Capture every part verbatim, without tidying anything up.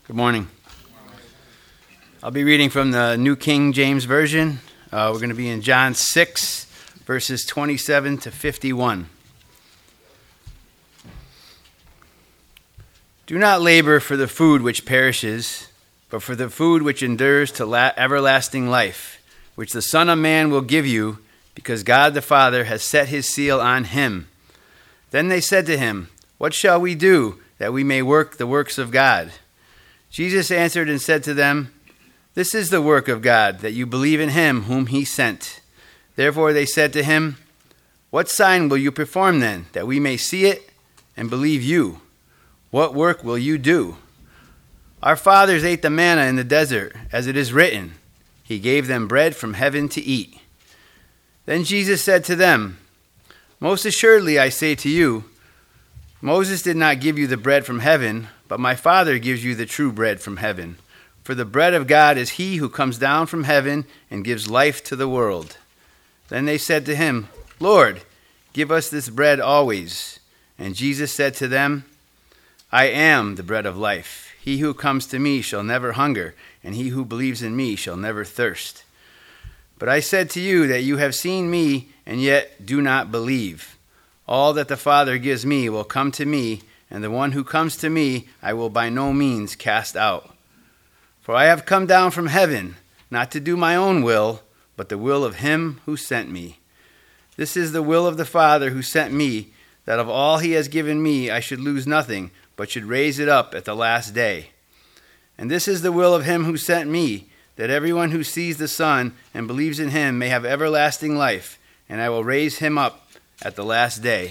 Good morning. I'll be reading from the New King James Version. Uh, we're going to be in John six, verses twenty-seven to fifty-one. Do not labor for the food which perishes, but for the food which endures to la- everlasting life, which the Son of Man will give you, because God the Father has set his seal on him. Then they said to him, What shall we do, that we may work the works of God? Jesus answered and said to them, This is the work of God, that you believe in him whom he sent. Therefore they said to him, What sign will you perform then, that we may see it and believe you? What work will you do? Our fathers ate the manna in the desert, as it is written, He gave them bread from heaven to eat. Then Jesus said to them, Most assuredly I say to you, Moses did not give you the bread from heaven, but my Father gives you the true bread from heaven. For the bread of God is he who comes down from heaven and gives life to the world. Then they said to him, Lord, give us this bread always. And Jesus said to them, I am the bread of life. He who comes to me shall never hunger, and he who believes in me shall never thirst. But I said to you that you have seen me, and yet do not believe. All that the Father gives me will come to me, and the one who comes to me I will by no means cast out. For I have come down from heaven, not to do my own will, but the will of him who sent me. This is the will of the Father who sent me, that of all he has given me I should lose nothing, but should raise it up at the last day. And this is the will of him who sent me, that everyone who sees the Son and believes in him may have everlasting life, and I will raise him up at the last day.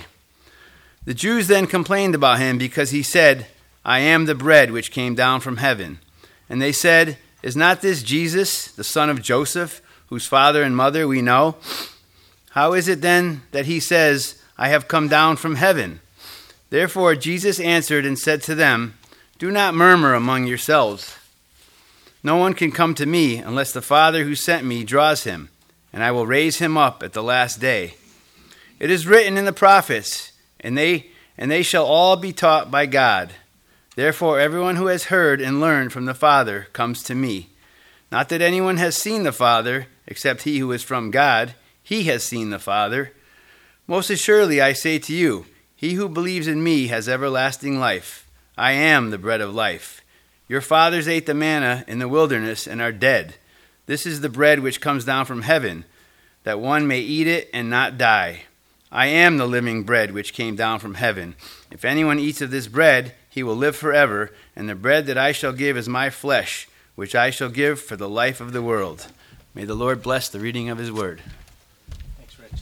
The Jews then complained about him because he said, I am the bread which came down from heaven. And they said, Is not this Jesus, the son of Joseph, whose father and mother we know? How is it then that he says, I have come down from heaven? Therefore Jesus answered and said to them, Do not murmur among yourselves. No one can come to me unless the Father who sent me draws him, and I will raise him up at the last day. It is written in the prophets, and they and they shall all be taught by God. Therefore everyone who has heard and learned from the Father comes to me. Not that anyone has seen the Father, except he who is from God. He has seen the Father. Most assuredly I say to you, he who believes in me has everlasting life. I am the bread of life. Your fathers ate the manna in the wilderness and are dead. This is the bread which comes down from heaven, that one may eat it and not die. I am the living bread which came down from heaven. If anyone eats of this bread, he will live forever, and the bread that I shall give is my flesh, which I shall give for the life of the world. May the Lord bless the reading of his word. Thanks, Rich.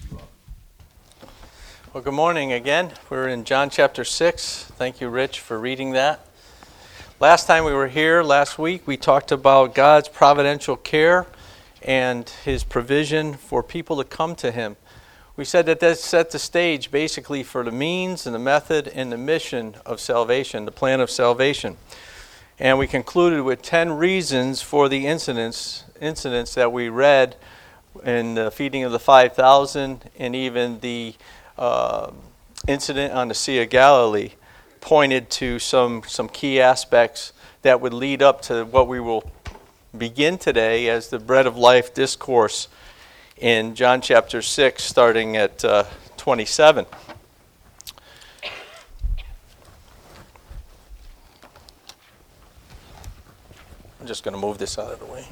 Well, good morning again. We're in John chapter six. Thank you, Rich, for reading that. Last time we were here, last week, we talked about God's providential care and his provision for people to come to him. We said that that set the stage basically for the means and the method and the mission of salvation, the plan of salvation. And we concluded with ten reasons for the incidents, incidents that we read in the feeding of the five thousand and even the uh, incident on the Sea of Galilee pointed to some, some key aspects that would lead up to what we will begin today as the Bread of Life discourse in John chapter six, starting at uh, twenty-seven. I'm just going to move this out of the way.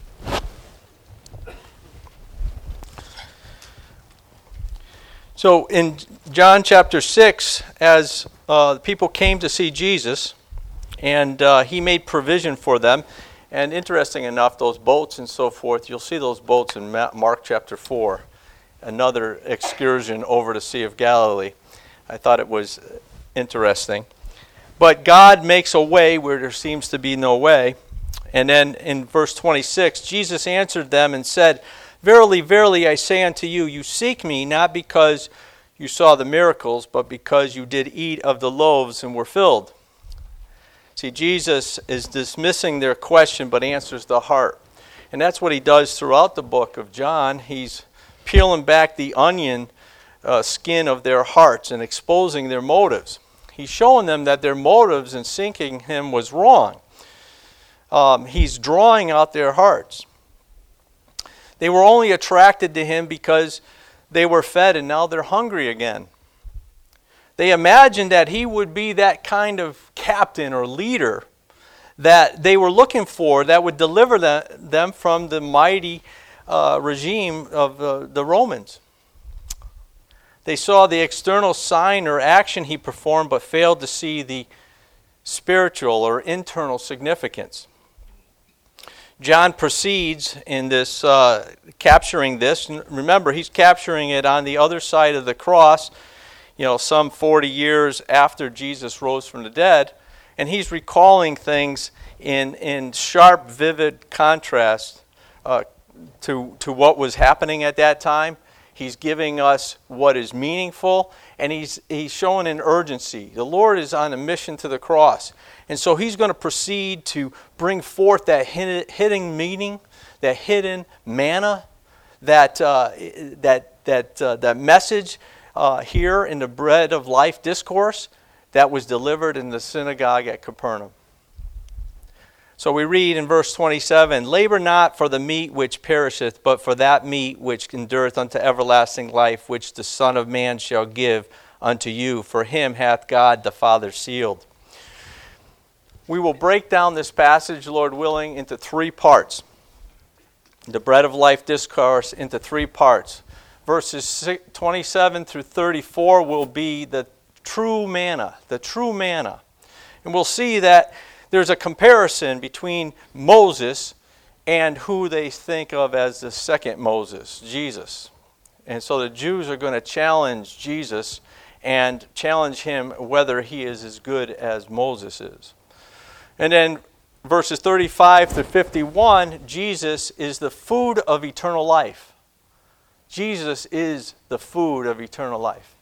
So in John chapter six, as uh, people came to see Jesus, and uh, he made provision for them. And interesting enough, those boats and so forth, you'll see those boats in Mark chapter four, another excursion over the Sea of Galilee. I thought it was interesting. But God makes a way where there seems to be no way. And then in verse twenty-six, Jesus answered them and said, Verily, verily, I say unto you, you seek me not because you saw the miracles, but because you did eat of the loaves and were filled. See, Jesus is dismissing their question, but answers the heart. And that's what he does throughout the book of John. He's peeling back the onion uh, skin of their hearts and exposing their motives. He's showing them that their motives in seeking him was wrong. um, he's drawing out their hearts. They were only attracted to him because they were fed and now they're hungry again. They imagined that he would be that kind of captain or leader that they were looking for that would deliver them from the mighty uh, regime of uh, the Romans. They saw the external sign or action he performed but failed to see the spiritual or internal significance. John proceeds in this, uh, capturing this. Remember, he's capturing it on the other side of the cross, you know, some forty years after Jesus rose from the dead. And he's recalling things in, in sharp, vivid contrast uh, to, to what was happening at that time. He's giving us what is meaningful, and he's, he's showing an urgency. The Lord is on a mission to the cross. And so he's going to proceed to bring forth that hidden meaning, that hidden manna, that uh, that that uh, that message uh, here in the Bread of Life discourse that was delivered in the synagogue at Capernaum. So we read in verse twenty-seven, "Labor not for the meat which perisheth, but for that meat which endureth unto everlasting life, which the Son of Man shall give unto you. For him hath God the Father sealed." We will break down this passage, Lord willing, into three parts. The Bread of Life discourse into three parts. Verses twenty-seven through thirty-four will be the true manna, the true manna. And we'll see that there's a comparison between Moses and who they think of as the second Moses, Jesus. And so the Jews are going to challenge Jesus and challenge him whether he is as good as Moses is. And then verses thirty-five to fifty-one, Jesus is the food of eternal life. Jesus is the food of eternal life.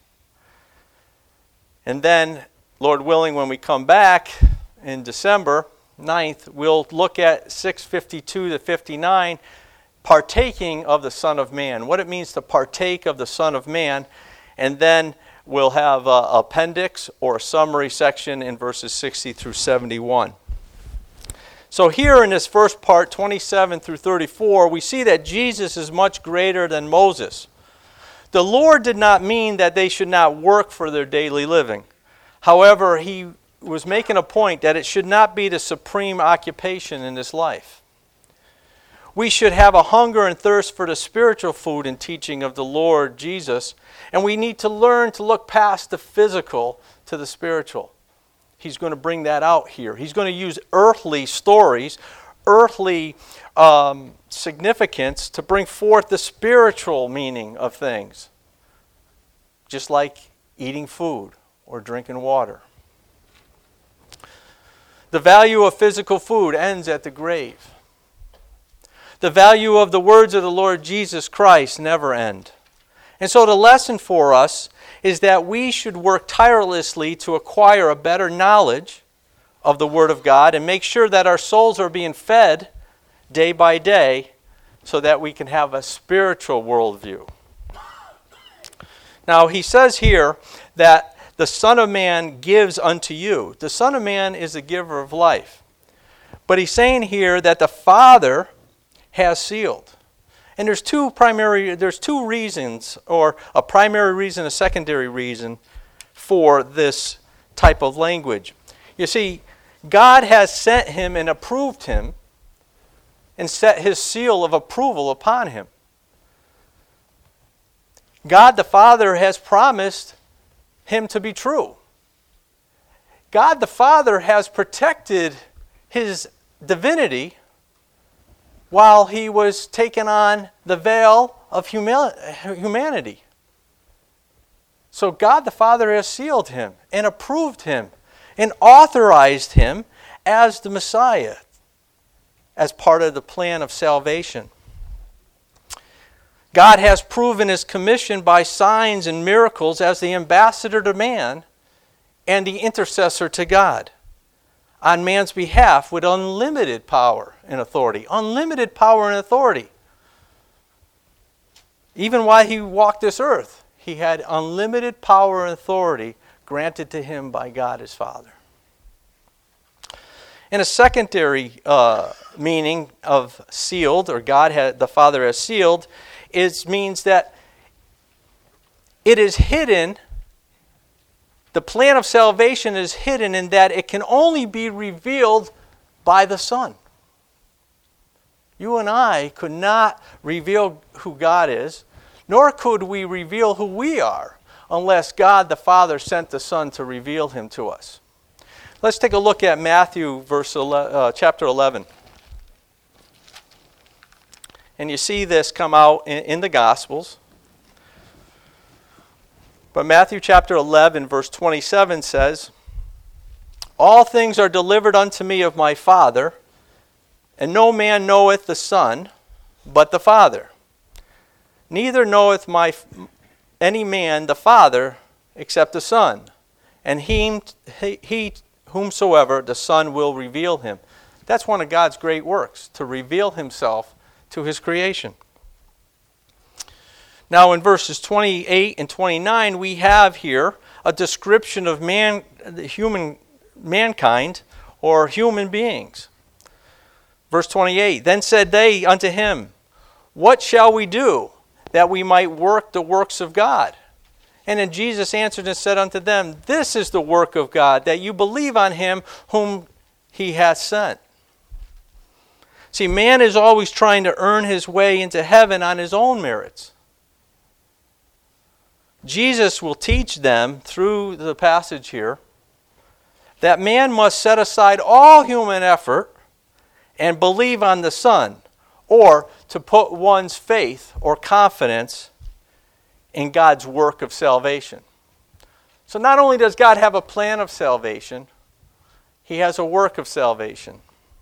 And then, Lord willing, when we come back in December ninth, we'll look at six fifty-two to fifty-nine, partaking of the Son of Man, what it means to partake of the Son of Man. And then we'll have an appendix or a summary section in verses sixty through seventy-one. So here in this first part, twenty-seven through thirty-four, we see that Jesus is much greater than Moses. The Lord did not mean that they should not work for their daily living. However, he was making a point that it should not be the supreme occupation in this life. We should have a hunger and thirst for the spiritual food and teaching of the Lord Jesus, and we need to learn to look past the physical to the spiritual. He's going to bring that out here. He's going to use earthly stories, earthly um, significance to bring forth the spiritual meaning of things, just like eating food or drinking water. The value of physical food ends at the grave. The value of the words of the Lord Jesus Christ never end. And so the lesson for us is that we should work tirelessly to acquire a better knowledge of the Word of God and make sure that our souls are being fed day by day so that we can have a spiritual worldview. Now, he says here that the Son of Man gives unto you. The Son of Man is the giver of life. But he's saying here that the Father has sealed. And there's two primary, there's two reasons, or a primary reason, a secondary reason for this type of language. You see, God has sent him and approved him and set his seal of approval upon him. God the Father has promised him to be true. God the Father has protected his divinity while he was taking on the veil of humanity. So God the Father has sealed him and approved him and authorized him as the Messiah, as part of the plan of salvation. God has proven his commission by signs and miracles as the ambassador to man and the intercessor to God on man's behalf with unlimited power and authority. Unlimited power and authority. Even while he walked this earth, he had unlimited power and authority granted to him by God his Father. And a secondary uh, meaning of sealed, or God, had, the Father has sealed, is means that it is hidden. The plan of salvation is hidden in that it can only be revealed by the Son. You and I could not reveal who God is, nor could we reveal who we are, unless God the Father sent the Son to reveal him to us. Let's take a look at Matthew verse eleven, uh, chapter eleven. And you see this come out in, in the Gospels. But Matthew chapter eleven, verse twenty-seven says, "All things are delivered unto me of my Father, and no man knoweth the Son, but the Father. Neither knoweth my any man the Father, except the Son, and he, he, he whomsoever the Son will reveal him." That's one of God's great works, to reveal himself to his creation. Now in verses twenty-eight and twenty-nine, we have here a description of man, the human mankind, or human beings. Verse twenty-eight, "Then said they unto him, What shall we do, that we might work the works of God? And then Jesus answered and said unto them, This is the work of God, that you believe on him whom he hath sent." See, man is always trying to earn his way into heaven on his own merits. Jesus will teach them through the passage here that man must set aside all human effort and believe on the Son, or to put one's faith or confidence in God's work of salvation. So not only does God have a plan of salvation, he has a work of salvation.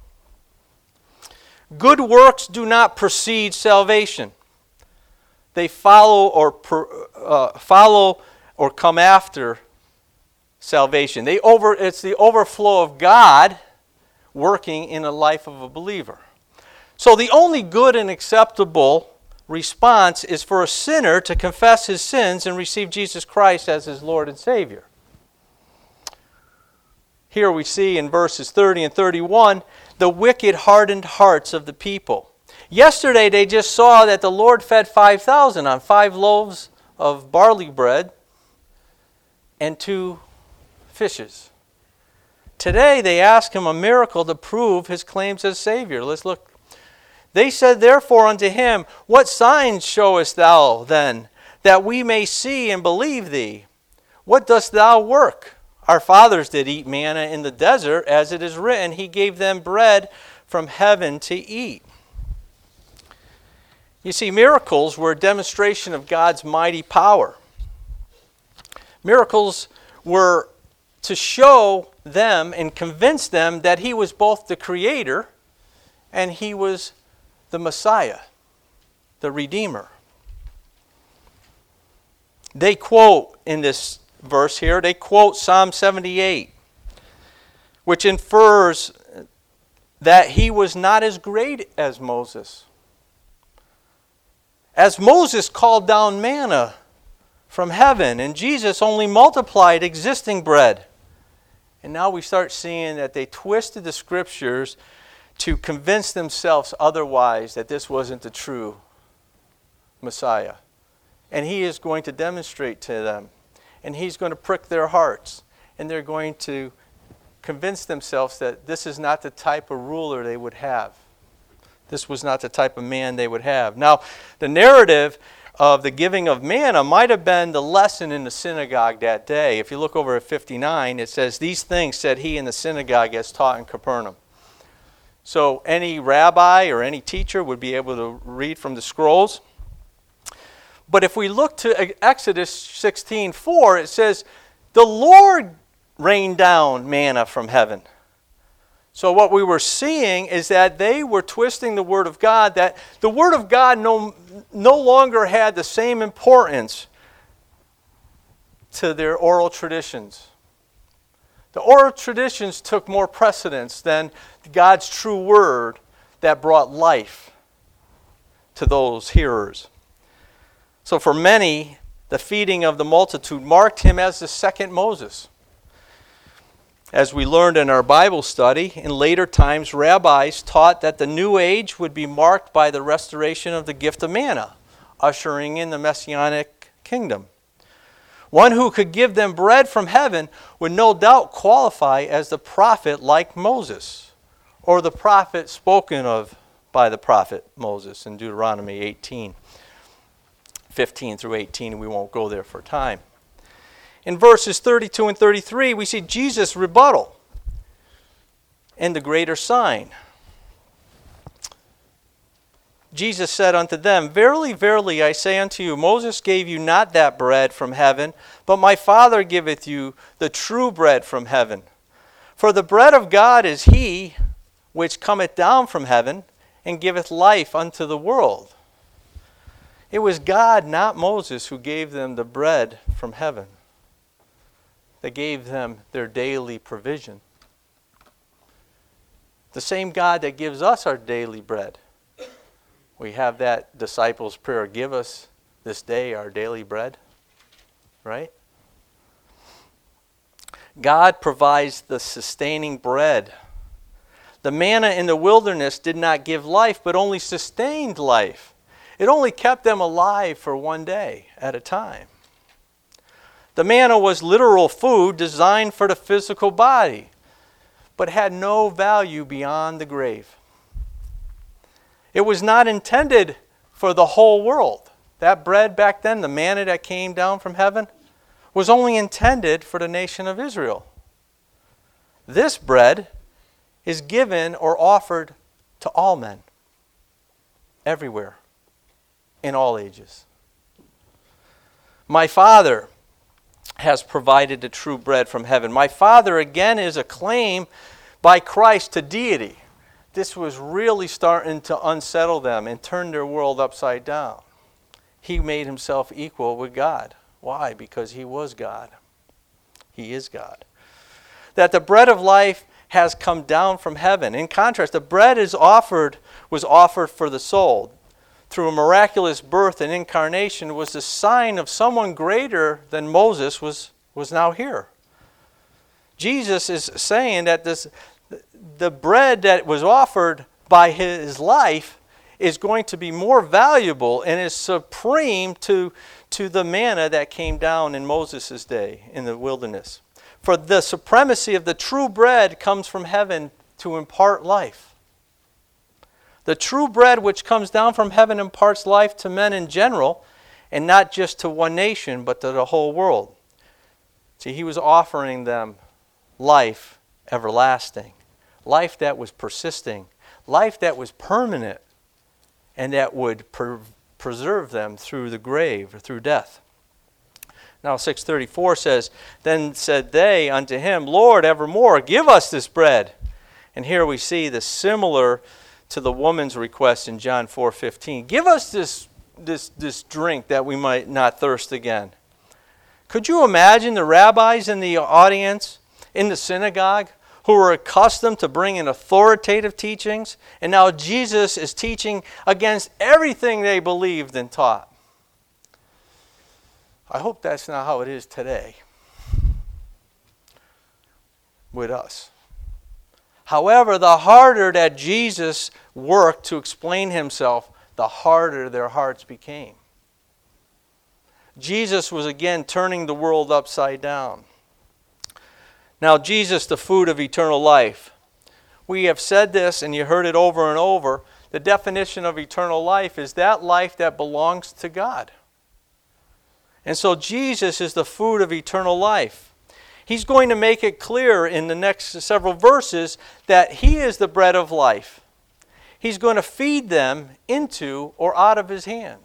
Good works do not precede salvation. They follow or uh, follow or come after salvation. They over it's the overflow of God working in the life of a believer. So the only good and acceptable response is for a sinner to confess his sins and receive Jesus Christ as his Lord and Savior. Here we see in verses thirty and thirty-one, the wicked hardened hearts of the people. Yesterday they just saw that the Lord fed five thousand on five loaves of barley bread and two fishes. Today they ask him a miracle to prove his claims as Savior. Let's look. "They said therefore unto him, What signs showest thou then, that we may see and believe thee? What dost thou work? Our fathers did eat manna in the desert, as it is written, He gave them bread from heaven to eat." You see, miracles were a demonstration of God's mighty power. Miracles were to show them and convince them that he was both the Creator and he was the Messiah, the Redeemer. They quote in this verse here, they quote Psalm seventy-eight, which infers that he was not as great as Moses. As Moses called down manna from heaven, and Jesus only multiplied existing bread. And now we start seeing that they twisted the scriptures to convince themselves otherwise, that this wasn't the true Messiah. And he is going to demonstrate to them. And he's going to prick their hearts. And they're going to convince themselves that this is not the type of ruler they would have. This was not the type of man they would have. Now, the narrative of the giving of manna might have been the lesson in the synagogue that day. If you look over at fifty-nine, it says, "These things said he in the synagogue as taught in Capernaum." So any rabbi or any teacher would be able to read from the scrolls. But if we look to Exodus sixteen four, it says, "The Lord rained down manna from heaven." So what we were seeing is that they were twisting the Word of God, that the Word of God no, no longer had the same importance to their oral traditions. The oral traditions took more precedence than God's true Word that brought life to those hearers. So for many, the feeding of the multitude marked him as the second Moses. As we learned in our Bible study, in later times, rabbis taught that the new age would be marked by the restoration of the gift of manna, ushering in the Messianic kingdom. One who could give them bread from heaven would no doubt qualify as the prophet like Moses, or the prophet spoken of by the prophet Moses in Deuteronomy eighteen, fifteen through eighteen. We won't go there for time. In verses thirty-two and thirty-three, we see Jesus' rebuttal and the greater sign. Jesus said unto them, Verily, verily, I say unto you, Moses gave you not that bread from heaven, but my Father giveth you the true bread from heaven. For the bread of God is he which cometh down from heaven, and giveth life unto the world. It was God, not Moses, who gave them the bread from heaven, that gave them their daily provision. The same God that gives us our daily bread. We have that disciples' prayer, give us this day our daily bread, right? God provides the sustaining bread. The manna in the wilderness did not give life, but only sustained life. It only kept them alive for one day at a time. The manna was literal food designed for the physical body, but had no value beyond the grave. It was not intended for the whole world. That bread back then, the manna that came down from heaven, was only intended for the nation of Israel. This bread is given or offered to all men, everywhere, in all ages. My Father has provided the true bread from heaven. My Father, again, is a claim by Christ to deity. This was really starting to unsettle them and turn their world upside down. He made himself equal with God. Why? Because he was God. He is God. That the bread of life has come down from heaven. In contrast, the bread is offered was offered for the soul. Through a miraculous birth and incarnation was the sign of someone greater than Moses was, was now here. Jesus is saying that this the bread that was offered by his life is going to be more valuable and is supreme to, to the manna that came down in Moses' day in the wilderness. For the supremacy of the true bread comes from heaven to impart life. The true bread which comes down from heaven imparts life to men in general, and not just to one nation, but to the whole world. See, he was offering them life everlasting. Life that was persisting, life that was permanent, and that would per- preserve them through the grave or through death. Now six thirty-four says, Then said they unto him, Lord, evermore, give us this bread. And here we see the similar to the woman's request in John four fifteen. Give us this, this, this drink that we might not thirst again. Could you imagine the rabbis in the audience, in the synagogue, who were accustomed to bringing authoritative teachings, and now Jesus is teaching against everything they believed and taught? I hope that's not how it is today with us. However, the harder that Jesus worked to explain himself, the harder their hearts became. Jesus was again turning the world upside down. Now, Jesus, the food of eternal life. We have said this, and you heard it over and over. The definition of eternal life is that life that belongs to God. And so Jesus is the food of eternal life. He's going to make it clear in the next several verses that he is the bread of life. He's going to feed them into or out of his hand.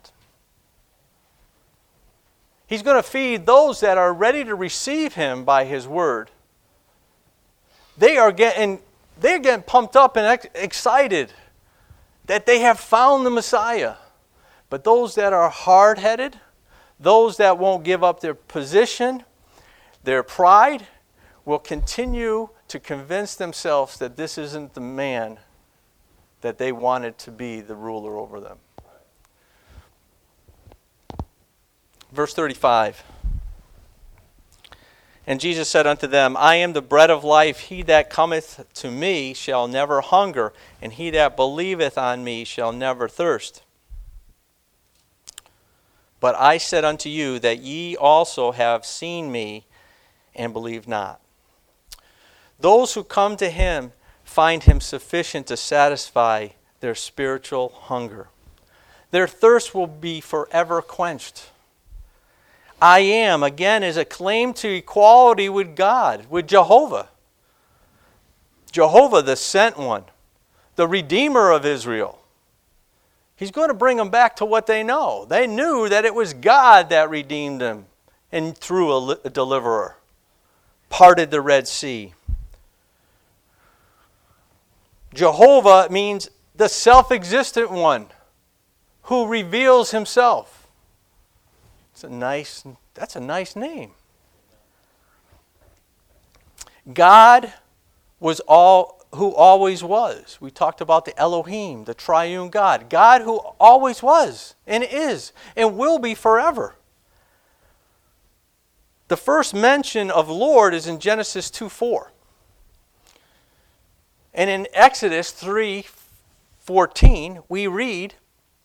He's going to feed those that are ready to receive him by his word. They are getting, they're getting pumped up and ex- excited that they have found the Messiah. But those that are hard-headed, those that won't give up their position, their pride, will continue to convince themselves that this isn't the man that they wanted to be the ruler over them. Verse thirty-five. And Jesus said unto them, I am the bread of life. He that cometh to me shall never hunger, and he that believeth on me shall never thirst. But I said unto you that ye also have seen me, and believe not. Those who come to him find him sufficient to satisfy their spiritual hunger. Their thirst will be forever quenched. I am, again, is a claim to equality with God, with Jehovah. Jehovah, the sent one, the Redeemer of Israel. He's going to bring them back to what they know. They knew that it was God that redeemed them and through a, a deliverer, parted the Red Sea. Jehovah means the self-existent one who reveals himself. It's a nice, that's a nice name. God was all who always was. We talked about the Elohim, the triune God. God who always was and is and will be forever. The first mention of Lord is in Genesis two four. And in Exodus three fourteen, we read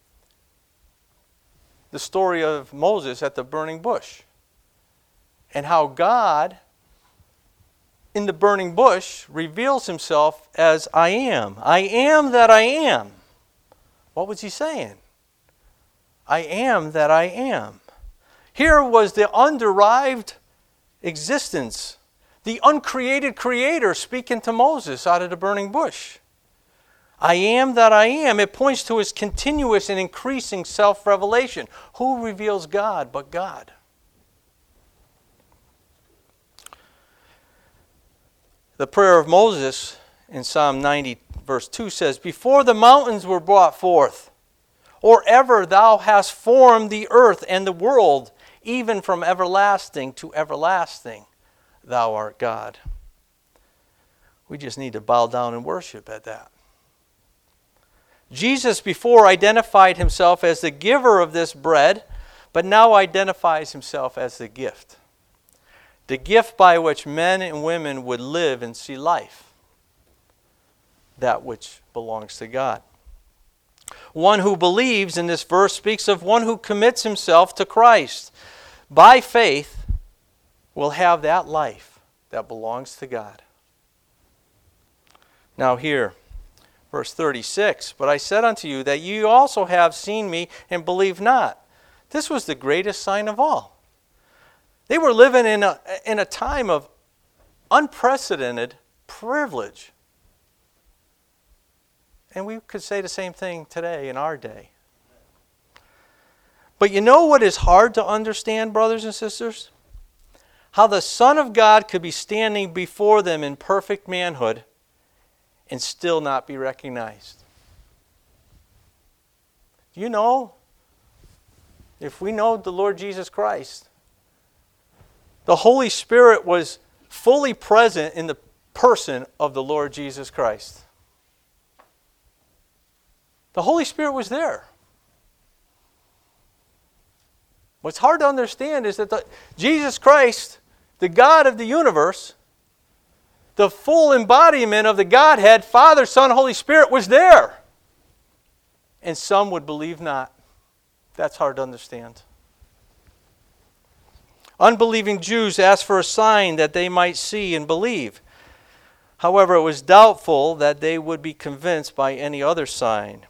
the story of Moses at the burning bush and how God in the burning bush reveals himself as I am. I am that I am. What was he saying? I am that I am. Here was the underived existence, the uncreated creator speaking to Moses out of the burning bush. I am that I am. It points to his continuous and increasing self-revelation. Who reveals God but God? The prayer of Moses in Psalm ninety verse two says, Before the mountains were brought forth, or ever thou hast formed the earth and the world, even from everlasting to everlasting, thou art God. We just need to bow down and worship at that. Jesus before identified himself as the giver of this bread, but now identifies himself as the gift. The gift by which men and women would live and see life. That which belongs to God. One who believes in this verse speaks of one who commits himself to Christ. By faith will have that life that belongs to God. Now here, verse thirty-six, But I said unto you that ye also have seen me and believe not. This was the greatest sign of all. They were living in a, in a time of unprecedented privilege. And we could say the same thing today in our day. But you know what is hard to understand, brothers and sisters? How the Son of God could be standing before them in perfect manhood and still not be recognized. You know, if we know the Lord Jesus Christ, the Holy Spirit was fully present in the person of the Lord Jesus Christ. The Holy Spirit was there. What's hard to understand is that the, Jesus Christ, the God of the universe, the full embodiment of the Godhead, Father, Son, Holy Spirit, was there. And some would believe not. That's hard to understand. Unbelieving Jews asked for a sign that they might see and believe. However, it was doubtful that they would be convinced by any other sign.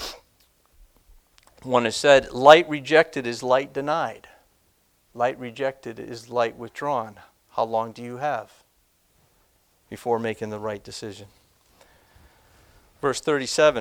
One has said, light rejected is light denied. Light rejected is light withdrawn. How long do you have before making the right decision? Verse thirty-seven.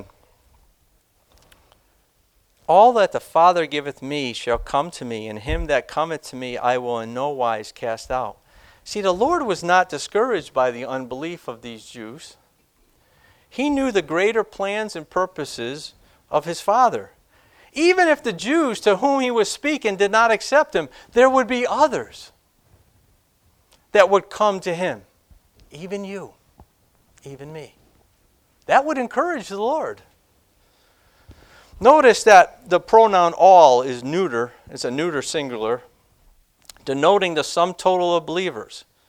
All that the Father giveth me shall come to me, and him that cometh to me I will in no wise cast out. See, the Lord was not discouraged by the unbelief of these Jews. He knew the greater plans and purposes of his Father. Even if the Jews to whom he was speaking did not accept him, there would be others that would come to him. Even you, even me. That would encourage the Lord. Notice that the pronoun all is neuter. It's a neuter singular, denoting the sum total of believers.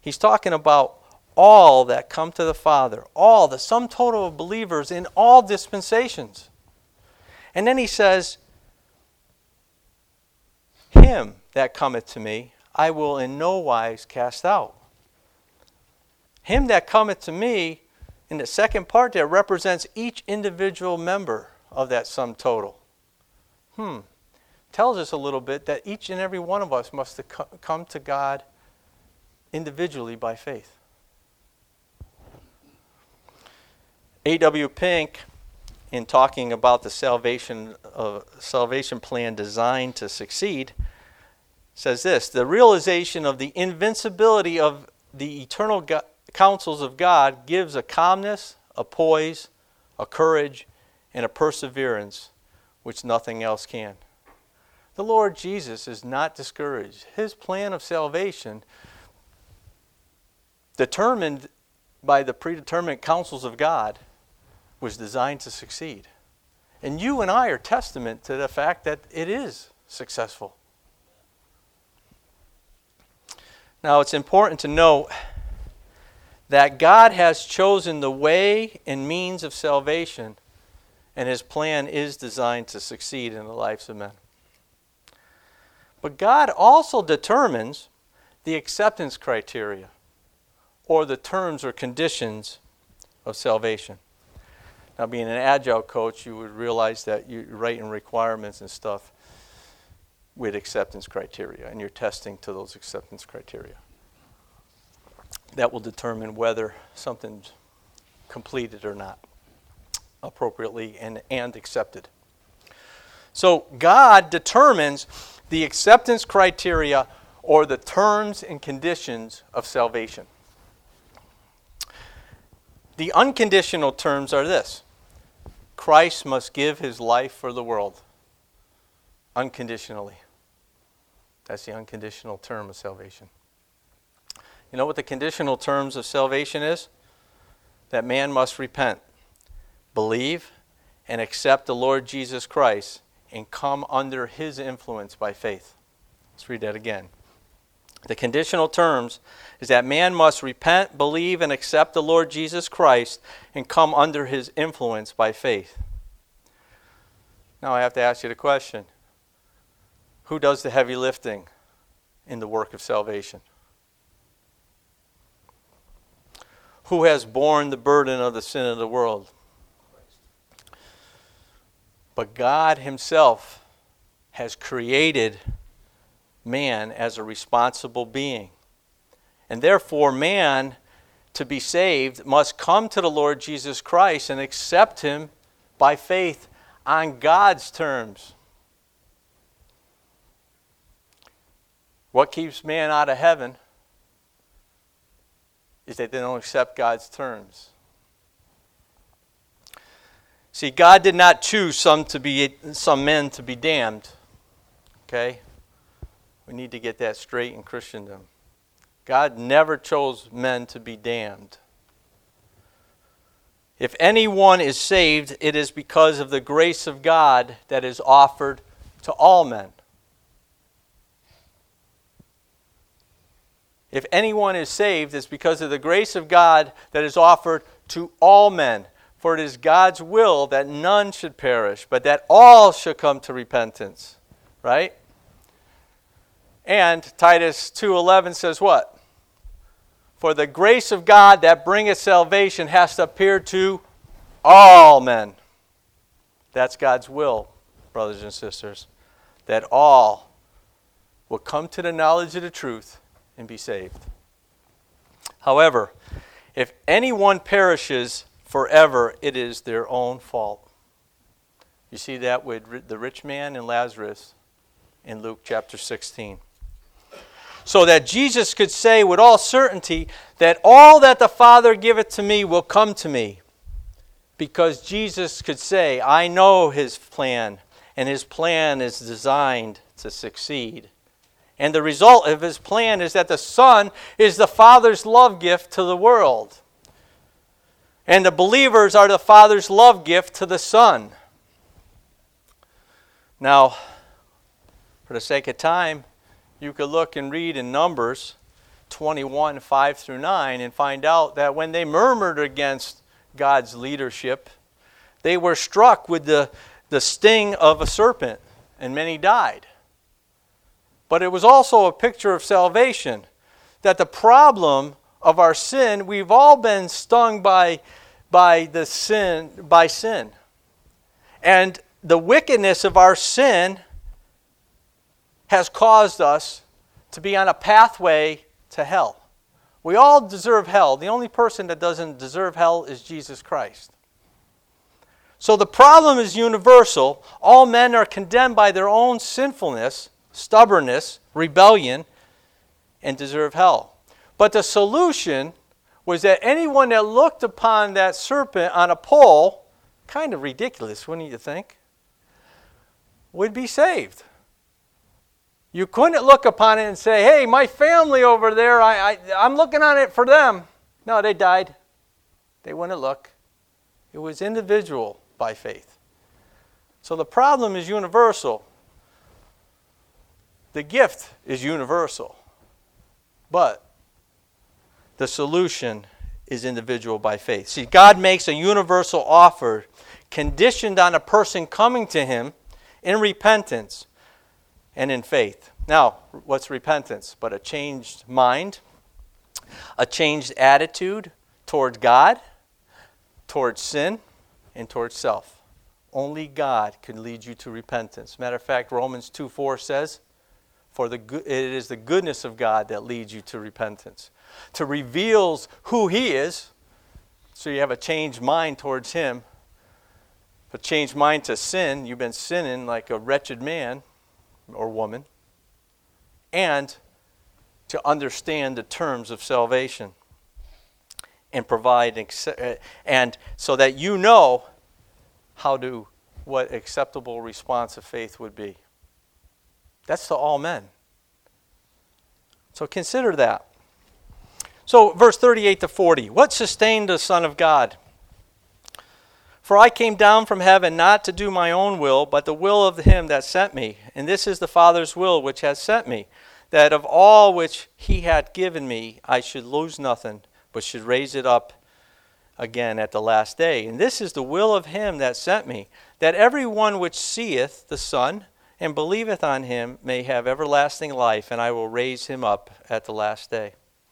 He's talking about all that come to the Father, all, the sum total of believers in all dispensations. And then he says, him that cometh to me, I will in no wise cast out. Him that cometh to me, in the second part there, represents each individual member of that sum total. Hmm. Tells us a little bit that each and every one of us must come to God individually by faith. A W Pink, in talking about the salvation uh, salvation plan designed to succeed, says this: the realization of the invincibility of the eternal go- counsels of God gives a calmness, a poise, a courage, and a perseverance which nothing else can. The Lord Jesus is not discouraged. His plan of salvation, determined by the predetermined counsels of God, was designed to succeed. And you and I are testament to the fact that it is successful. Now, it's important to note that God has chosen the way and means of salvation, and His plan is designed to succeed in the lives of men. But God also determines the acceptance criteria, or the terms or conditions of salvation. Now, being an Agile coach, you would realize that you're writing requirements and stuff with acceptance criteria, and you're testing to those acceptance criteria. That will determine whether something's completed or not, appropriately and, and accepted. So God determines the acceptance criteria or the terms and conditions of salvation. The unconditional terms are this: Christ must give His life for the world unconditionally. That's the unconditional term of salvation. You know what the conditional terms of salvation is? That man must repent, believe, and accept the Lord Jesus Christ and come under His influence by faith. Let's read that again. The conditional terms is that man must repent, believe, and accept the Lord Jesus Christ and come under His influence by faith. Now I have to ask you the question: who does the heavy lifting in the work of salvation? Who has borne the burden of the sin of the world? But God Himself has created man as a responsible being. And therefore, man, to be saved, must come to the Lord Jesus Christ and accept Him by faith on God's terms. What keeps man out of heaven is that they don't accept God's terms. See, God did not choose some to be some men to be damned. Okay? We need to get that straight in Christendom. God never chose men to be damned. If anyone is saved, it is because of the grace of God that is offered to all men. If anyone is saved, it's because of the grace of God that is offered to all men. For it is God's will that none should perish, but that all should come to repentance. Right? And Titus two eleven says what? For the grace of God that bringeth salvation has to appear to all men. That's God's will, brothers and sisters. That all will come to the knowledge of the truth and be saved. However, if anyone perishes forever, it is their own fault. You see that with the rich man and Lazarus in Luke chapter sixteen. So that Jesus could say with all certainty that all that the Father giveth to me will come to me. Because Jesus could say, I know His plan, and His plan is designed to succeed. And the result of His plan is that the Son is the Father's love gift to the world. And the believers are the Father's love gift to the Son. Now, for the sake of time, you could look and read in Numbers twenty-one, five through nine, and find out that when they murmured against God's leadership, they were struck with the, the sting of a serpent, and many died. But it was also a picture of salvation, that the problem of our sin, we've all been stung by, by the sin, by sin. And the wickedness of our sin has caused us to be on a pathway to hell. We all deserve hell. The only person that doesn't deserve hell is Jesus Christ. So the problem is universal. All men are condemned by their own sinfulness, stubbornness, rebellion, and deserve hell. But the solution was that anyone that looked upon that serpent on a pole, kind of ridiculous, wouldn't you think, would be saved. You couldn't look upon it and say, hey, my family over there, I, I, I'm looking on it for them. No, they died. They wouldn't look. It was individual by faith. So the problem is universal. The gift is universal. But the solution is individual by faith. See, God makes a universal offer conditioned on a person coming to Him in repentance and in faith. Now, what's repentance? But a changed mind, a changed attitude toward God, towards sin, and towards self. Only God can lead you to repentance. Matter of fact, Romans two four says, For the go- it is the goodness of God that leads you to repentance. To reveals who He is, so you have a changed mind towards Him. A changed mind to sin, you've been sinning like a wretched man or woman. And to understand the terms of salvation. And provide, and so that you know how to, what acceptable response of faith would be. That's to all men. So consider that. So verse thirty-eight to forty. What sustained the Son of God? For I came down from heaven not to do my own will, but the will of Him that sent me. And this is the Father's will which has sent me, that of all which He hath given me I should lose nothing, but should raise it up again at the last day. And this is the will of Him that sent me, that every one which seeth the Son and believeth on Him may have everlasting life, and I will raise him up at the last day.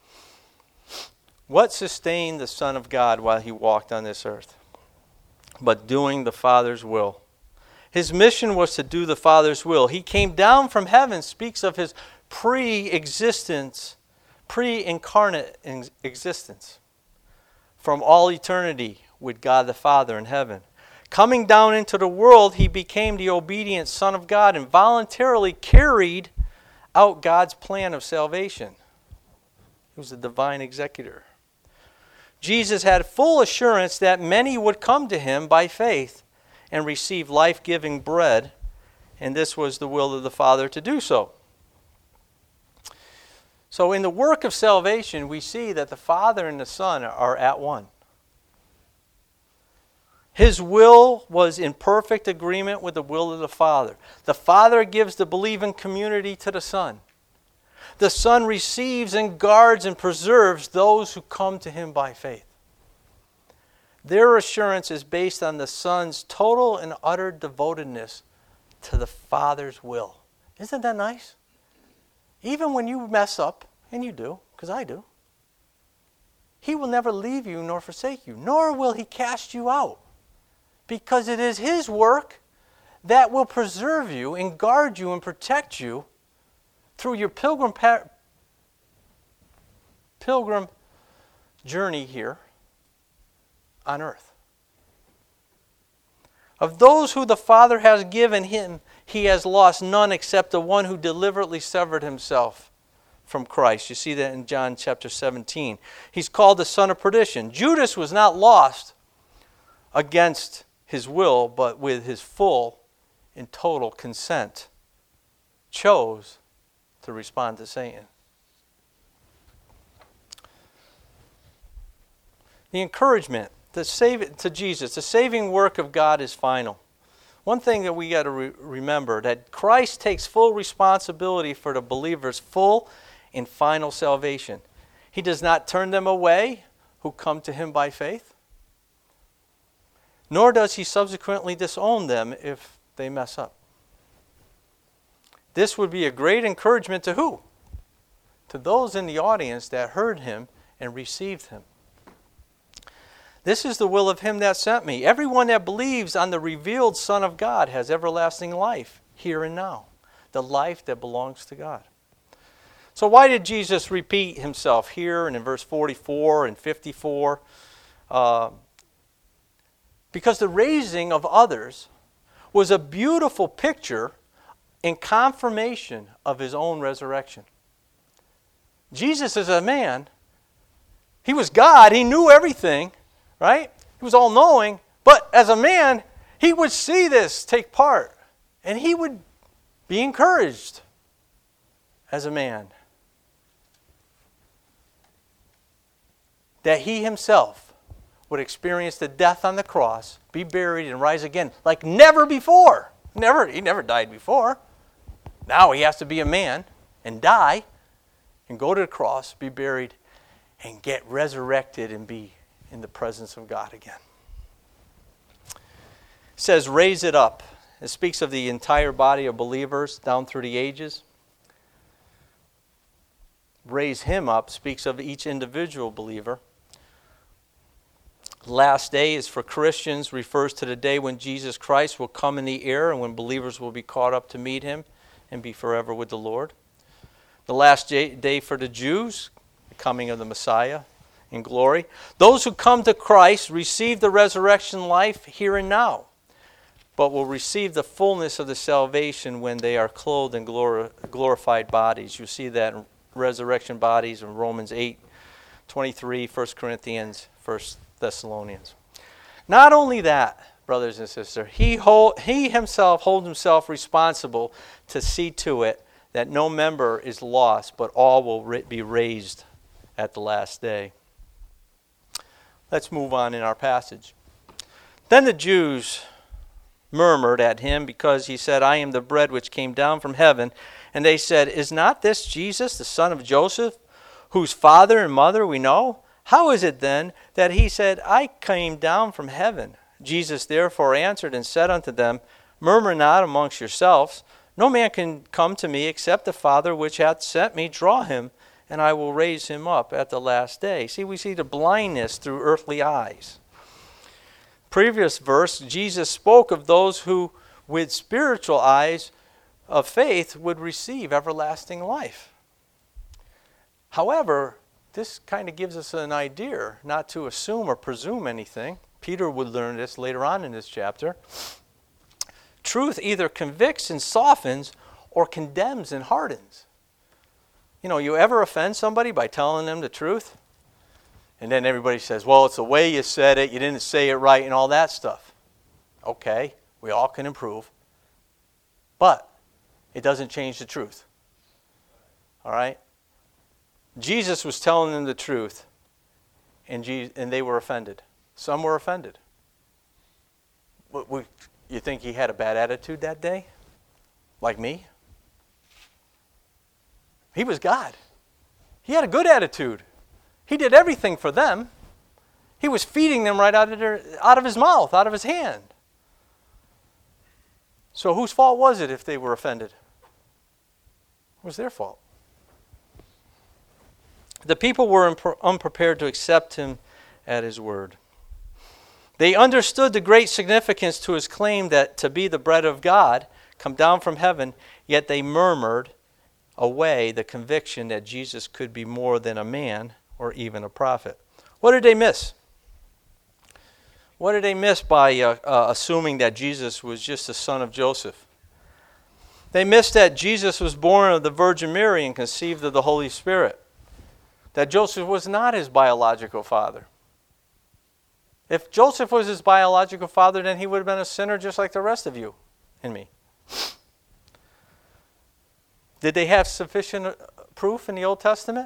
What sustained the Son of God while He walked on this earth? But doing the Father's will. His mission was to do the Father's will. He came down from heaven, speaks of His pre-existence, pre-incarnate existence from all eternity with God the Father in heaven. Coming down into the world, He became the obedient Son of God and voluntarily carried out God's plan of salvation. He was the divine executor. Jesus had full assurance that many would come to Him by faith and receive life-giving bread, and this was the will of the Father to do so. So in the work of salvation, we see that the Father and the Son are at one. His will was in perfect agreement with the will of the Father. The Father gives the believing community to the Son. The Son receives and guards and preserves those who come to Him by faith. Their assurance is based on the Son's total and utter devotedness to the Father's will. Isn't that nice? Even when you mess up, and you do, because I do, He will never leave you nor forsake you, nor will He cast you out, because it is His work that will preserve you and guard you and protect you through your pilgrim pa- pilgrim journey here on earth. Of those who the Father has given Him, He has lost none except the one who deliberately severed himself from Christ. You see that in John chapter seventeen. He's called the son of perdition. Judas was not lost against his will, but with his full and total consent, chose to respond to Satan. The encouragement to save to Jesus, the saving work of God is final. One thing that we got to re- remember, that Christ takes full responsibility for the believer's full and final salvation. He does not turn them away who come to him by faith. Nor does he subsequently disown them if they mess up. This would be a great encouragement to who? To those in the audience that heard him and received him. This is the will of him that sent me. Everyone that believes on the revealed Son of God has everlasting life, here and now. The life that belongs to God. So why did Jesus repeat himself here and in verse forty-four and fifty-four? Uh, because the raising of others was a beautiful picture and confirmation of his own resurrection. Jesus is a man. He was God. He knew everything, right? He was all-knowing. But as a man, he would see this take part. And he would be encouraged as a man. That he himself would experience the death on the cross, be buried, and rise again like never before. Never, he never died before. Now he has to be a man and die and go to the cross, be buried, and get resurrected and be in the presence of God again. It says, raise it up. It speaks of the entire body of believers down through the ages. Raise him up speaks of each individual believer. Last day is for Christians, refers to the day when Jesus Christ will come in the air and when believers will be caught up to meet him and be forever with the Lord. The last day for the Jews, the coming of the Messiah in glory. Those who come to Christ receive the resurrection life here and now, but will receive the fullness of the salvation when they are clothed in glor- glorified bodies. You see that in resurrection bodies in Romans eight twenty-three, First Corinthians, First Thessalonians. Not only that, brothers and sisters, he, hold, he himself holds himself responsible to see to it that no member is lost, but all will be raised at the last day. Let's move on in our passage. Then the Jews murmured at him because he said, I am the bread which came down from heaven. And they said, is not this Jesus, the son of Joseph, whose father and mother we know? How is it then that he said, I came down from heaven? Jesus therefore answered and said unto them, murmur not amongst yourselves. No man can come to me except the Father which hath sent me draw him, and I will raise him up at the last day. See, we see the blindness through earthly eyes. Previous verse, Jesus spoke of those who, with spiritual eyes of faith, would receive everlasting life. However, this kind of gives us an idea not to assume or presume anything. Peter would learn this later on in this chapter. Truth either convicts and softens or condemns and hardens. You know, you ever offend somebody by telling them the truth? And then everybody says, well, it's the way you said it, you didn't say it right, and all that stuff. Okay, we all can improve. But it doesn't change the truth. All right? Jesus was telling them the truth, and Jesus, and they were offended. Some were offended. We, you think he had a bad attitude that day? Like me? He was God. He had a good attitude. He did everything for them. He was feeding them right out of their, out of his mouth, out of his hand. So whose fault was it if they were offended? It was their fault. The people were unpre- unprepared to accept him at his word. They understood the great significance to his claim that to be the bread of God, come down from heaven, yet they murmured away the conviction that Jesus could be more than a man or even a prophet. What did they miss? What did they miss by uh, uh, assuming that Jesus was just the son of Joseph? They missed that Jesus was born of the Virgin Mary and conceived of the Holy Spirit. That Joseph was not his biological father. If Joseph was his biological father, then he would have been a sinner just like the rest of you and me. Did they have sufficient proof in the Old Testament?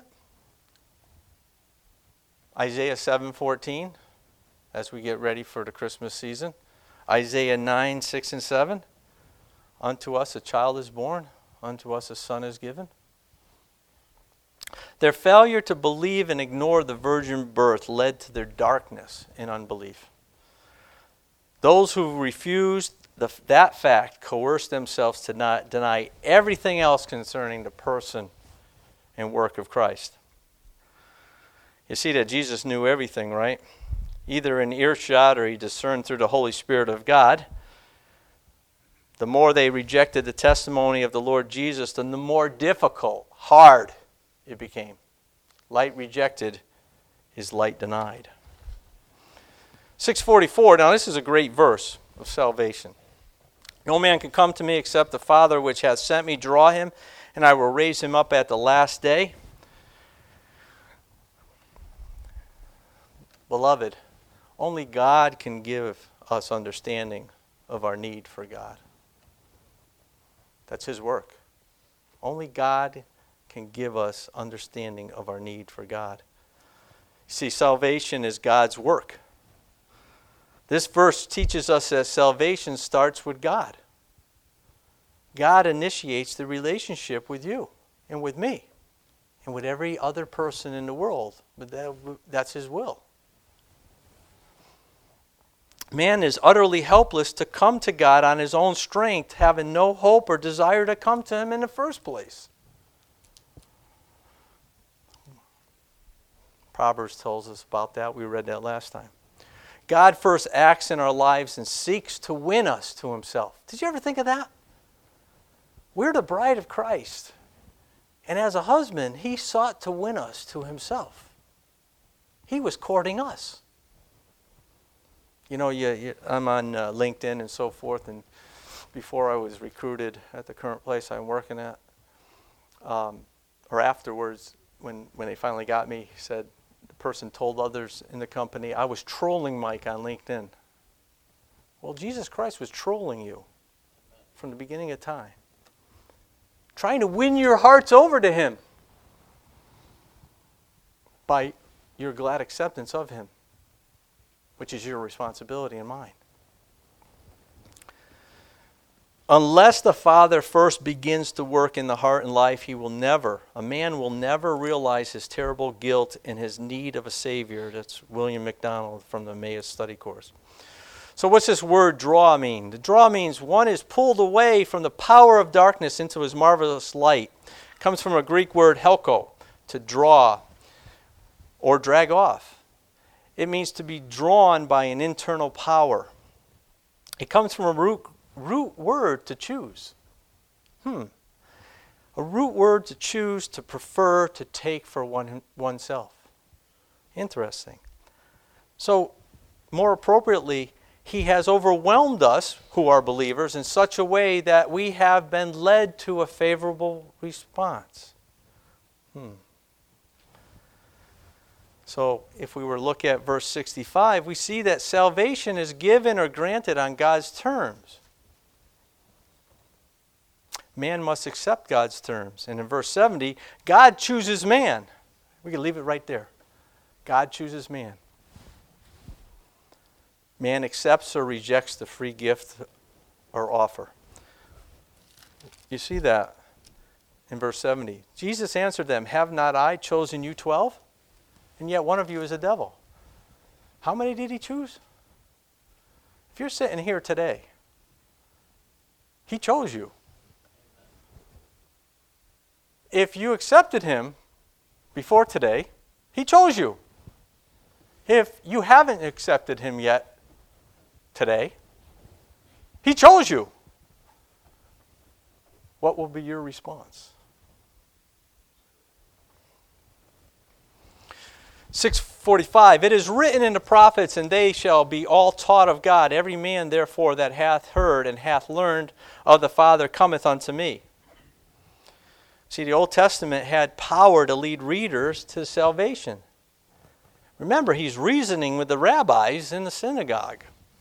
Isaiah seven fourteen, as we get ready for the Christmas season. Isaiah nine six and seven. Unto us a child is born, unto us a son is given. Their failure to believe and ignore the virgin birth led to their darkness and unbelief. Those who refused the, that fact coerced themselves to not deny everything else concerning the person and work of Christ. You see that Jesus knew everything, right? Either in earshot or he discerned through the Holy Spirit of God. The more they rejected the testimony of the Lord Jesus, then the more difficult, hard it became. Light rejected is light denied. six forty-four, now this is a great verse of salvation. No man can come to me except the Father which hath sent me draw him, and I will raise him up at the last day. Beloved, only God can give us understanding of our need for God. That's his work. Only God can give us understanding of our need for God. You see, salvation is God's work. This verse teaches us that salvation starts with God. God initiates the relationship with you and with me and with every other person in the world. But that, that's his will. Man is utterly helpless to come to God on his own strength, having no hope or desire to come to him in the first place. Proverbs tells us about that. We read that last time. God first acts in our lives and seeks to win us to himself. Did you ever think of that? We're the bride of Christ. And as a husband, he sought to win us to himself. He was courting us. You know, you, you, I'm on uh, LinkedIn and so forth, and before I was recruited at the current place I'm working at, um, or afterwards, when, when they finally got me, he said, the person told others in the company, I was trolling Mike on LinkedIn. Well, Jesus Christ was trolling you from the beginning of time, trying to win your hearts over to him by your glad acceptance of him, which is your responsibility and mine. Unless the Father first begins to work in the heart and life, he will never, a man will never realize his terrible guilt and his need of a Savior. That's William MacDonald from the Emmaus Study Course. So what's this word draw mean? The draw means one is pulled away from the power of darkness into his marvelous light. It comes from a Greek word helko, to draw or drag off. It means to be drawn by an internal power. It comes from a root root word, to choose. Hmm. A root word to choose, to prefer, to take for one oneself. Interesting. So, more appropriately, he has overwhelmed us, who are believers, in such a way that we have been led to a favorable response. Hmm. So, if we were to look at verse sixty-five, we see that salvation is given or granted on God's terms. Man must accept God's terms. And in verse seventy, God chooses man. We can leave it right there. God chooses man. Man accepts or rejects the free gift or offer. You see that in verse seventy. Jesus answered them, have not I chosen you twelve? And yet one of you is a devil. How many did he choose? If you're sitting here today, he chose you. If you accepted him before today, he chose you. If you haven't accepted him yet today, he chose you. What will be your response? six forty-five, it is written in the prophets, and they shall be all taught of God. Every man, therefore, that hath heard and hath learned of the Father cometh unto me. See, the Old Testament had power to lead readers to salvation. Remember, he's reasoning with the rabbis in the synagogue.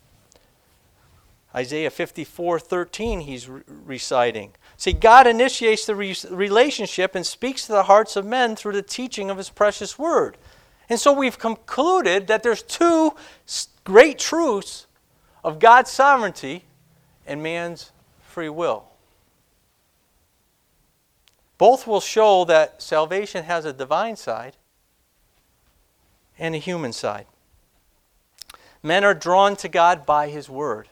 Isaiah fifty-four thirteen, he's re- reciting. See, God initiates the re- relationship and speaks to the hearts of men through the teaching of his precious word. And so we've concluded that there's two great truths of God's sovereignty and man's free will. Both will show that salvation has a divine side and a human side. Men are drawn to God by His Word.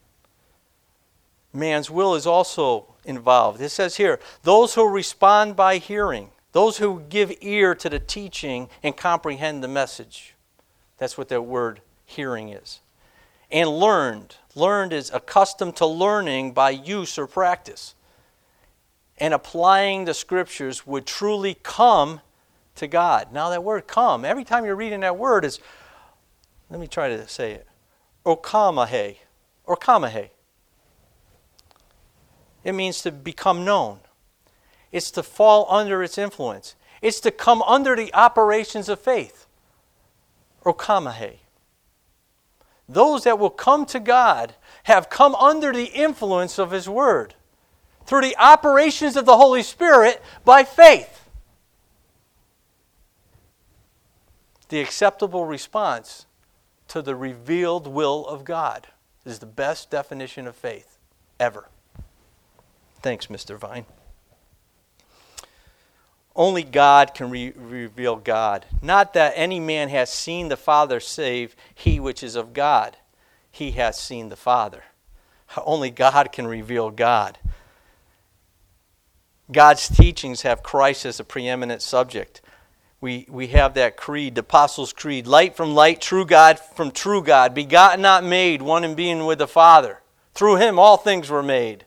Man's will is also involved. It says here, those who respond by hearing, those who give ear to the teaching and comprehend the message. That's what that word hearing is. And learned. Learned is accustomed to learning by use or practice. And applying the Scriptures would truly come to God. Now that word come, every time you're reading that word is, let me try to say it, okamahe, or kamahe. It means to become known. It's to fall under its influence. It's to come under the operations of faith, okamahe. Those that will come to God have come under the influence of His Word through the operations of the Holy Spirit by faith. The acceptable response to the revealed will of God is the best definition of faith ever. Thanks, Mister Vine. Only God can re- reveal God. Not that any man has seen the Father save he which is of God. He has seen the Father. Only God can reveal God. God's teachings have Christ as a preeminent subject. We, we have that creed, the Apostles' Creed. Light from light, true God from true God. Begotten, not made, one in being with the Father. Through Him all things were made.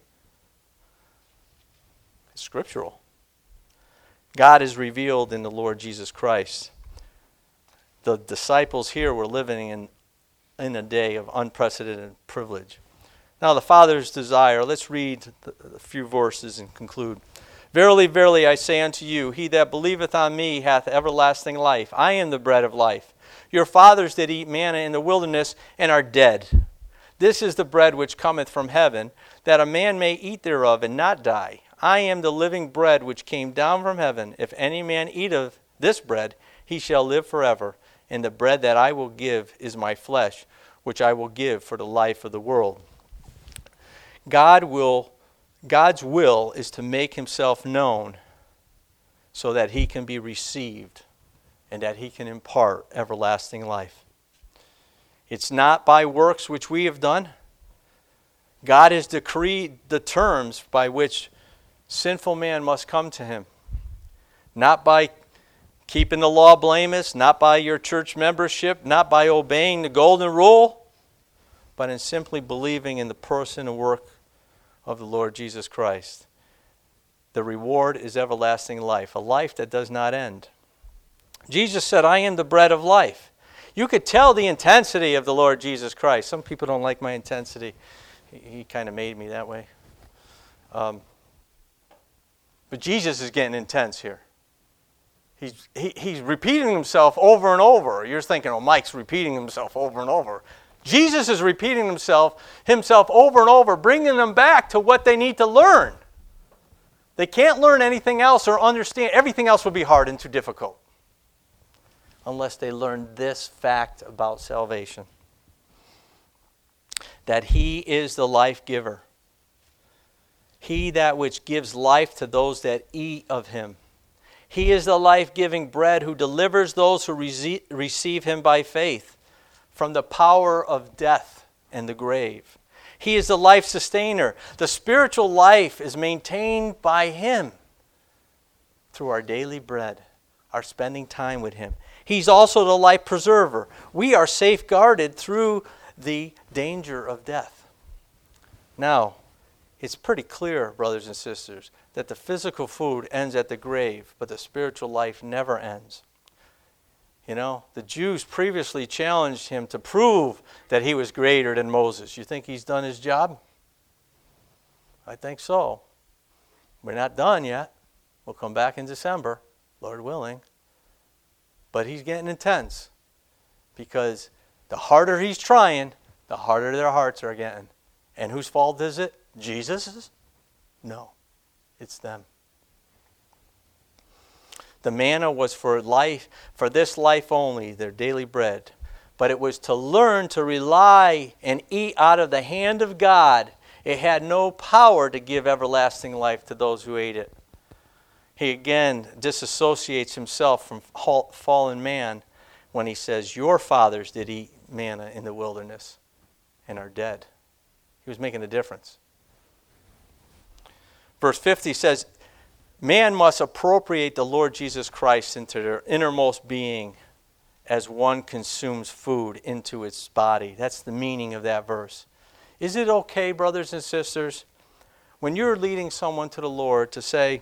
It's scriptural. God is revealed in the Lord Jesus Christ. The disciples here were living in, in a day of unprecedented privilege. Now the Father's desire, let's read a few verses and conclude. Verily, verily, I say unto you, he that believeth on me hath everlasting life. I am the bread of life. Your fathers did eat manna in the wilderness and are dead. This is the bread which cometh from heaven, that a man may eat thereof and not die. I am the living bread which came down from heaven. If any man eat of this bread, he shall live forever. And the bread that I will give is my flesh, which I will give for the life of the world. God will, God's will is to make Himself known so that He can be received and that He can impart everlasting life. It's not by works which we have done. God has decreed the terms by which sinful man must come to Him. Not by keeping the law blameless, not by your church membership, not by obeying the golden rule, but in simply believing in the person and work of the Lord Jesus Christ. The reward is everlasting life, a life that does not end. Jesus said, I am the bread of life. You could tell the intensity of the Lord Jesus Christ. Some people don't like my intensity. He, he kind of made me that way. Um, but Jesus is getting intense here. He's, he, he's repeating himself over and over. You're thinking, oh, Mike's repeating himself over and over. Jesus is repeating himself, himself over and over, bringing them back to what they need to learn. They can't learn anything else or understand. Everything else will be hard and too difficult unless they learn this fact about salvation. That He is the life giver. He that which gives life to those that eat of Him. He is the life-giving bread who delivers those who rece- receive Him by faith from the power of death and the grave. He is the life sustainer. The spiritual life is maintained by Him through our daily bread, our spending time with Him. He's also the life preserver. We are safeguarded through the danger of death. Now, it's pretty clear, brothers and sisters, that the physical food ends at the grave, but the spiritual life never ends. You know, the Jews previously challenged Him to prove that He was greater than Moses. You think He's done His job? I think so. We're not done yet. We'll come back in December, Lord willing. But He's getting intense because the harder He's trying, the harder their hearts are getting. And whose fault is it? Jesus's? No, it's them. The manna was for life, for this life only, their daily bread. But it was to learn to rely and eat out of the hand of God. It had no power to give everlasting life to those who ate it. He again disassociates himself from fallen man when he says, your fathers did eat manna in the wilderness and are dead. He was making a difference. Verse fifty says, man must appropriate the Lord Jesus Christ into their innermost being as one consumes food into its body. That's the meaning of that verse. Is it okay, brothers and sisters, when you're leading someone to the Lord to say,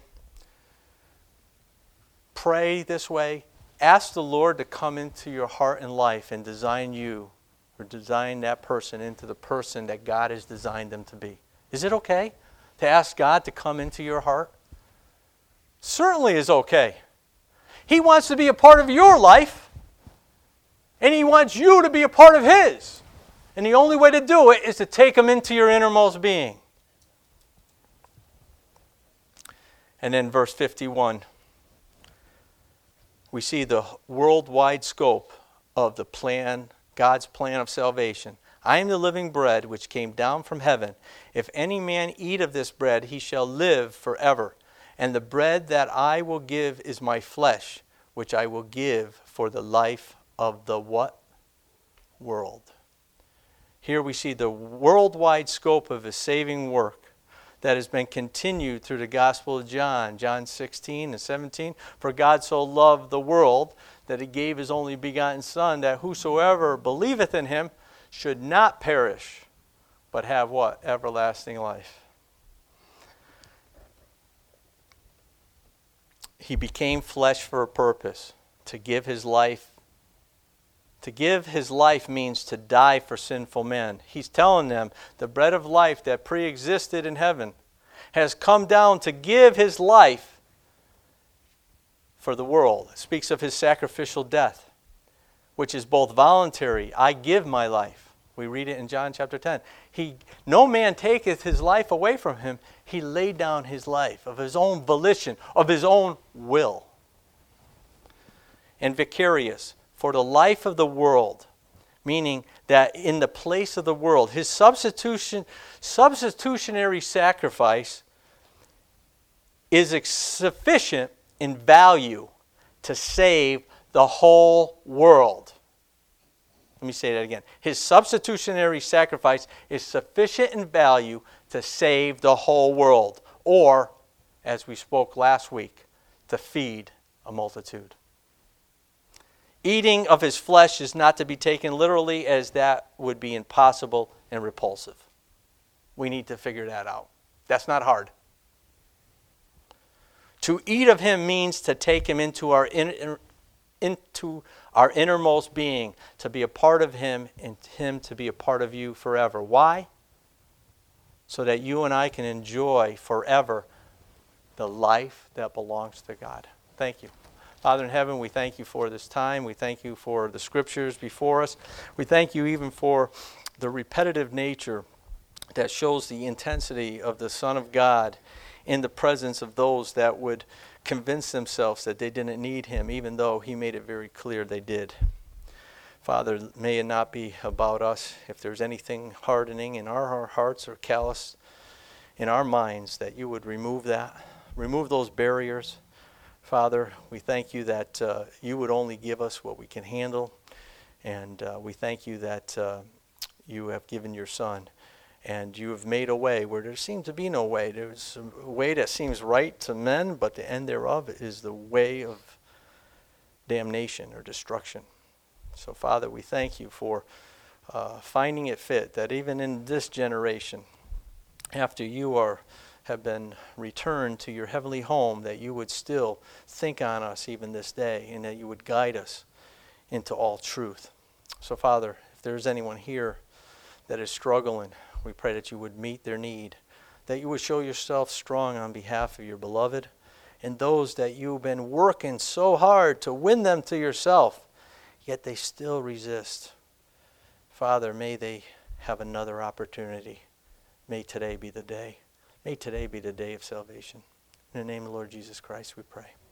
pray this way, ask the Lord to come into your heart and life and design you or design that person into the person that God has designed them to be? Is it okay to ask God to come into your heart? Certainly is okay. He wants to be a part of your life, and He wants you to be a part of His. And the only way to do it is to take Him into your innermost being. And then verse fifty-one, we see the worldwide scope of the plan, God's plan of salvation. I am the living bread which came down from heaven. If any man eat of this bread, he shall live forever. And the bread that I will give is my flesh, which I will give for the life of the what? World. Here we see the worldwide scope of His saving work that has been continued through the Gospel of John, John sixteen and seventeen. For God so loved the world that He gave His only begotten Son, that whosoever believeth in Him should not perish, but have what? Everlasting life. He became flesh for a purpose, to give His life. To give His life means to die for sinful men. He's telling them the bread of life that pre-existed in heaven has come down to give His life for the world. It speaks of His sacrificial death, which is both voluntary. I give my life. We read it in John chapter ten. He, no man taketh his life away from Him. He laid down His life of His own volition, of His own will. And vicarious, for the life of the world, meaning that in the place of the world, His substitution, substitutionary sacrifice is sufficient in value to save the whole world. Let me say that again. His substitutionary sacrifice is sufficient in value to save the whole world, or, as we spoke last week, to feed a multitude. Eating of His flesh is not to be taken literally, as that would be impossible and repulsive. We need to figure that out. That's not hard. To eat of Him means to take Him into our inner, into our innermost being, to be a part of Him, and Him to be a part of you forever. Why? So that you and I can enjoy forever the life that belongs to God. Thank you. Father in heaven, we thank You for this time. We thank You for the scriptures before us. We thank You even for the repetitive nature that shows the intensity of the Son of God in the presence of those that would convince themselves that they didn't need Him, even though He made it very clear they did. Father, may it not be about us. If there's anything hardening in our hearts or callous in our minds, that You would remove that. Remove those barriers. Father, we thank You that uh, You would only give us what we can handle. And uh, we thank You that uh, You have given Your Son. And You have made a way where there seems to be no way. There's a way that seems right to men, but the end thereof is the way of damnation or destruction. So, Father, we thank You for uh, finding it fit that even in this generation, after You are have been returned to Your heavenly home, that You would still think on us even this day, and that You would guide us into all truth. So, Father, if there's anyone here that is struggling, we pray that You would meet their need, that You would show Yourself strong on behalf of Your beloved, and those that You've been working so hard to win them to Yourself, yet they still resist. Father, may they have another opportunity. May today be the day. May today be the day of salvation. In the name of the Lord Jesus Christ we pray.